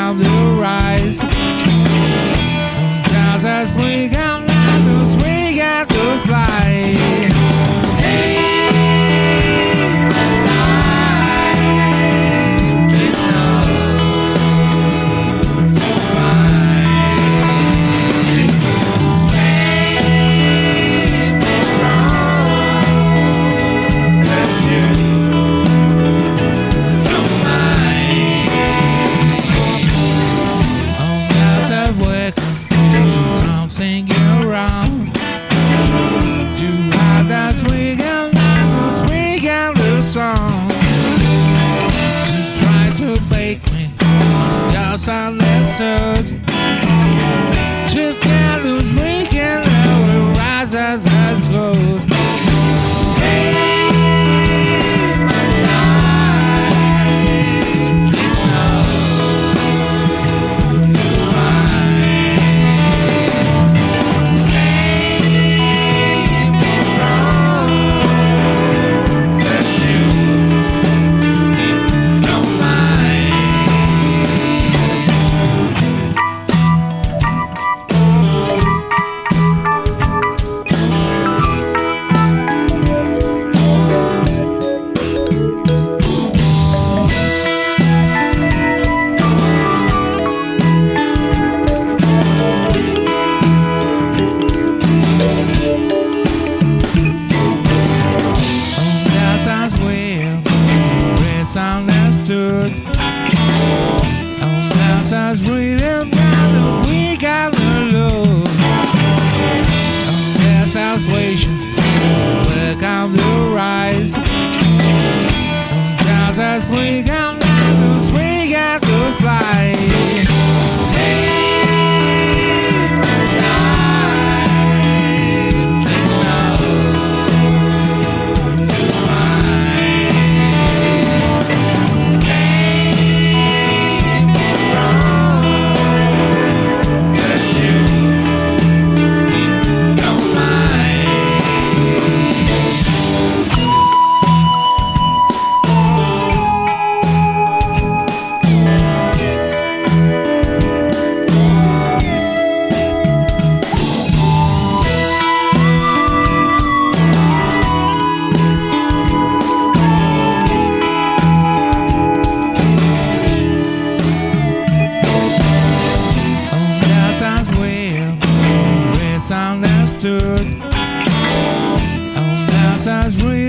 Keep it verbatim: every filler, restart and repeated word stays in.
on the rise. Sometimes as we count down, those we got to fly. Hey, my life is so fine. Save me from that you so mine. On clouds of work, some singing around. Do how does we can learn this we can do song. Just try to make me just understood. Just can't lose we can never rise as us goes. Hey, my life is so fine. Save me from that you so mine. On that sounds well, rest understood. On that sounds breathing down the we got the love. On that sounds waiting, work on the rise. Sometimes as we count down, those we got to fly. Hey, my life is so fine. Save me from that you so mine. On that sounds well, rest understood. On that sounds real.